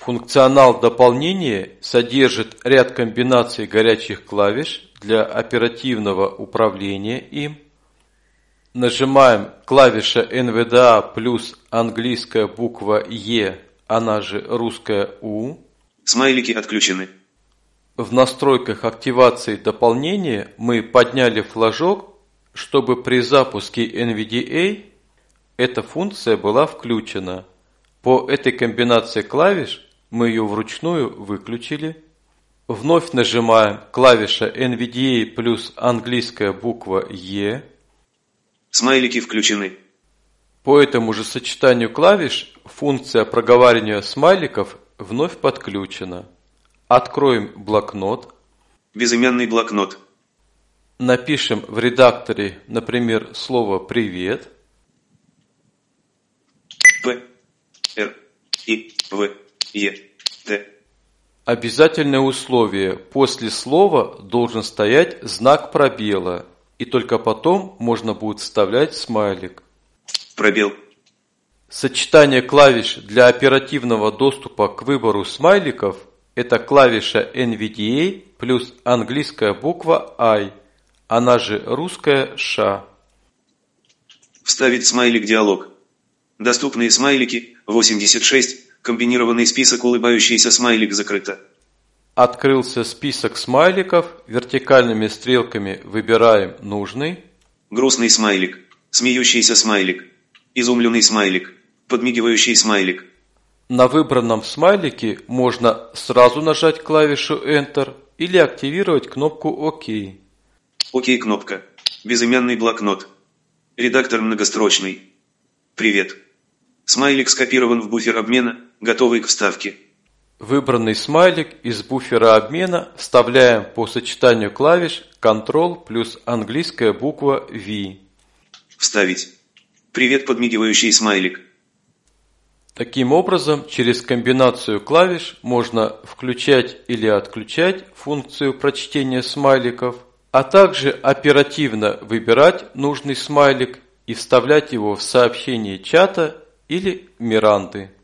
Функционал дополнения содержит ряд комбинаций горячих клавиш для оперативного управления им. Нажимаем клавиша НВДА плюс английская буква Е, она же русская У. Смайлики отключены. В настройках активации дополнения мы подняли флажок, чтобы при запуске NVDA эта функция была включена. По этой комбинации клавиш мы ее вручную выключили. Вновь нажимаем клавиша NVDA плюс английская буква Е. Смайлики включены. По этому же сочетанию клавиш функция проговаривания смайликов вновь подключена. Откроем блокнот. Безымянный блокнот. Напишем в редакторе, например, слово «привет». П, Р, И, В, Е, Т. Обязательное условие: после слова должен стоять знак пробела, и только потом можно будет вставлять смайлик. Пробел. Сочетание клавиш для оперативного доступа к выбору смайликов – это клавиша NVDA плюс английская буква I, она же русская Ш. Вставить смайлик диалог. Доступные смайлики 86, комбинированный список улыбающийся смайлик закрыто. Открылся список смайликов, вертикальными стрелками выбираем нужный. Грустный смайлик, смеющийся смайлик, изумленный смайлик, подмигивающий смайлик. На выбранном смайлике можно сразу нажать клавишу Enter или активировать кнопку ОК. ОК кнопка. Безымянный блокнот. Редактор многострочный. Привет. Смайлик скопирован в буфер обмена, готовый к вставке. Выбранный смайлик из буфера обмена вставляем по сочетанию клавиш Ctrl плюс английская буква V. Вставить. Привет, подмигивающий смайлик. Таким образом, через комбинацию клавиш можно включать или отключать функцию прочтения смайликов, а также оперативно выбирать нужный смайлик и вставлять его в сообщение чата или Миранды.